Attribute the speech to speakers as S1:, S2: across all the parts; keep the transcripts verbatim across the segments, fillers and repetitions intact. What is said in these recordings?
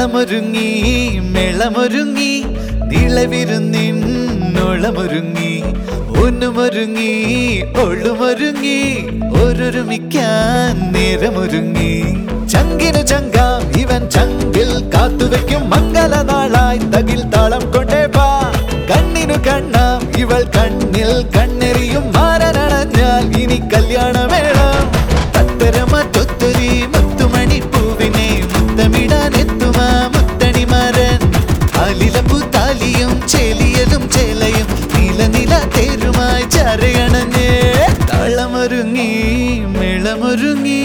S1: താളമൊരുങ്ങി മേളമൊരുങ്ങി നിളവിരുന്നിന്നോളമൊരുങ്ങി ഒന്നുമൊരുങ്ങി ഒള്ളുമൊരുങ്ങി ഓരൊരുമിക്കാൻ നേരമൊരുങ്ങി ചങ്കിനു ചങ്കാം ഇവൻ ചങ്കിൽ കാത്തുവെക്കും മംഗലനാളായി തകിൽ താളം കൊണ്ടേ വാ കണ്ണിനു കണ്ണാം ഇവൾ കണ്ണിൽ കണ്ണെറിയും മാരനണഞ്ഞാൽ ഇനി കല്യാണമേളം പത്തരമത്തൊത്തൊരി മുത്തുമണി പൂവിനെ മുത്തമിടാനെത്തുമാ മുത്തണിമാരൻ ആലിലപ്പു താലിയും ചേലിയലും ചേലയും നീല നില തേരുമായി ചരയണഞ്ഞേ താളമൊരുങ്ങി മേളമൊരുങ്ങി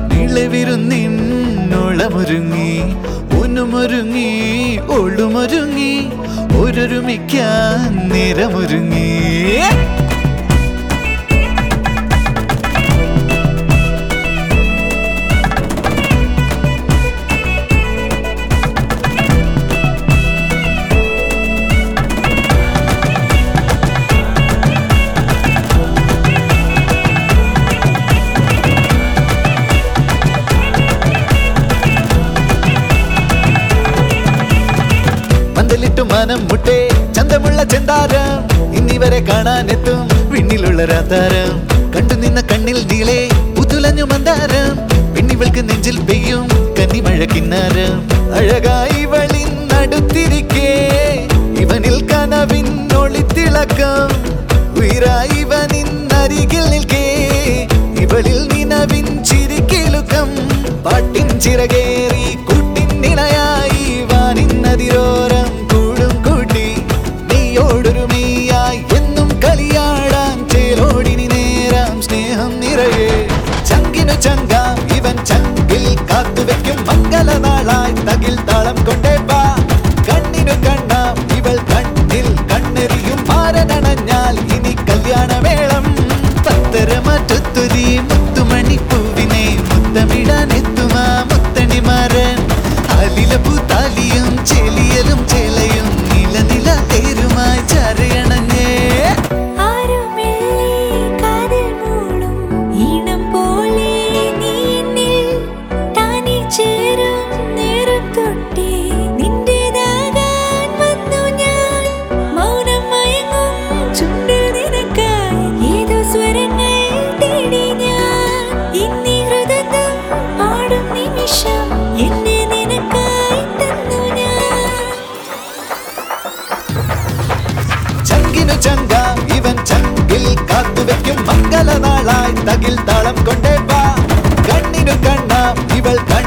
S1: നിളവിരുന്നിന്നോളമൊരുങ്ങി ഒന്നുമൊരുങ്ങി ഒള്ളുമൊരുങ്ങി ഓരൊരുമിക്കാൻ നേരമൊരുങ്ങി പന്തലിട്ടു മനം മുട്ടേ ചന്തമുള്ള ചെന്താരം ഇന്നിവരെ കാണാനെത്തും പിന്നിലുള്ള രാതാരം കണ്ടു നിന്ന കണ്ണിൽ നീളെ പുതുലഞ്ഞു മന്ദാരം പെണ്ണിവൾക്ക് നെഞ്ചിൽ പെയ്യും കന്നിമഴ കിന്നാരം അഴകായി ഇവളിൻ നടുത്തിരിക്കേ ഇവനിൽ കനവിൻ ഒളിത്തിളക്കം ഉയരായി ഇവനിൻ അരികിൽ നിൽക്കേ ഇവളിൽ നിനവിൻ ചിരിക്കിലുക്കം പാട്ടിൻ ചിറകേറി കൂട്ടിൻ നിലയായി വാനിന്നതിരോരം കൂടും കൂട്ടി നീയോടൊരുമയായി എന്നും കളിയാടാൻ ചേലോടിനി നേരാം സ്നേഹം നിറയെ ചങ്കിനു ചങ്കാം ഇവൻ ചങ്കിൽ കാത്തുവെക്കും മംഗലനാളായി തകിൽ താളം കൊണ്ടേ വാ കണ്ണിനു കണ്ണാം ഇവൾ കണ്ണിൽ കണ്ണെറിയും മാരനണഞ്ഞാൽ ഇനി കല്യാണമേളം പത്തരമാറ്റൊത്തൊരി മുത്തുമണി പൂവിനെ മുത്തമിടാനെത്തുമാ മുത്തണിമാരൻ ആലിലപ്പു താലിയും ചേലിയലും ചേലയും നില നില തേരുമായി ചരയണഞ്ഞേ ചങ്കിനു ചങ്കാം ഇവൻ ചങ്കിൽ കാത്തുവെക്കും മംഗലനാളായി തകിൽ താളം കൊണ്ടേ വാ കണ്ണിനു കണ്ണാം ഇവൾ